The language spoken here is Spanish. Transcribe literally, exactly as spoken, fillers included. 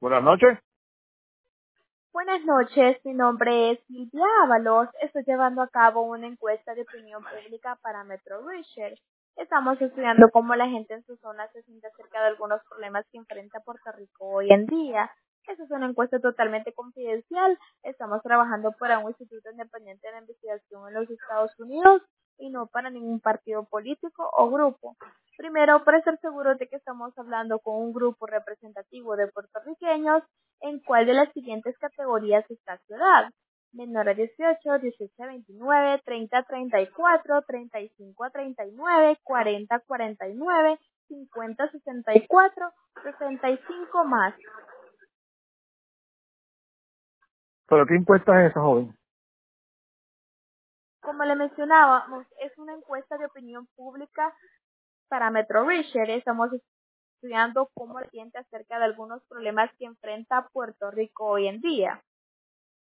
Buenas noches. Buenas noches, mi nombre es Silvia Ábalos. Estoy llevando a cabo una encuesta de opinión pública para Metro Research. Estamos estudiando cómo la gente en su zona se siente acerca de algunos problemas que enfrenta Puerto Rico hoy en día. Esta es una encuesta totalmente confidencial. Estamos trabajando para un instituto independiente de investigación en los Estados Unidos y no para ningún partido político o grupo. Primero, para estar seguros de que estamos hablando con un grupo representativo de puertorriqueños, ¿en cuál de las siguientes categorías está su edad? Menor a dieciocho, dieciocho a veintinueve, treinta a treinta y cuatro, treinta y cinco a treinta y nueve, cuarenta a cuarenta y nueve, cincuenta a sesenta y cuatro, sesenta y cinco más. ¿Pero qué encuesta es esa, joven? Como le mencionábamos, es una encuesta de opinión pública para Metro Research. Estamos estudiando cómo la gente acerca de algunos problemas que enfrenta Puerto Rico hoy en día.